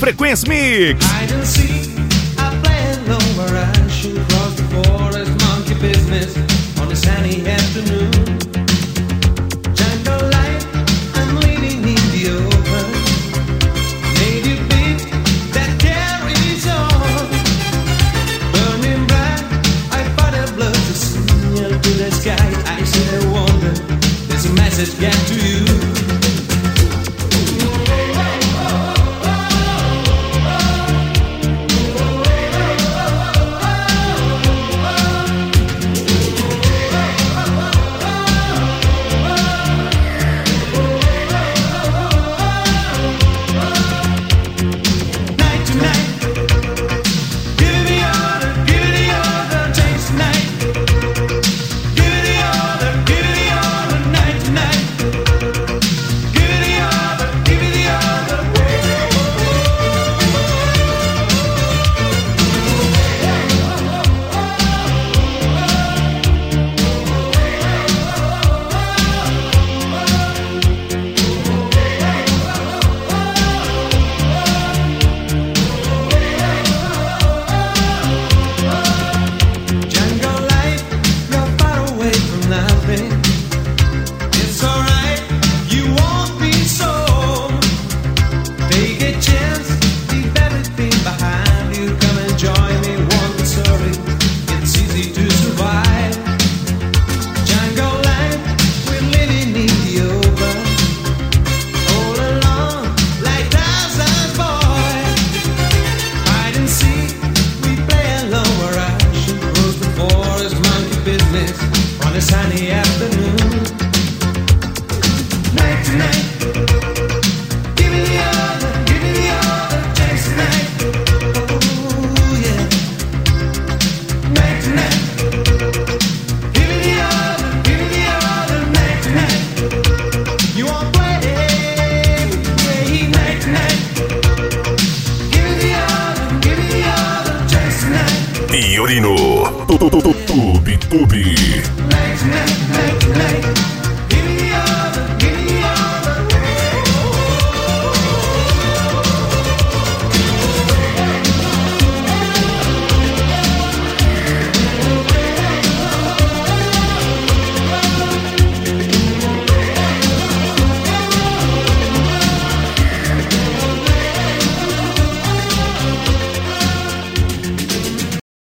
Frequency Mix. I don't see a plan over I should cross the forest monkey business on a sunny afternoon. Jungle life, I'm living in the open. Native beat that carries on. Burning bright, I fight a blood to signal to the sky. I sit and wonder, there's a message get to you. Iorino Tubi. Night, night, night, night.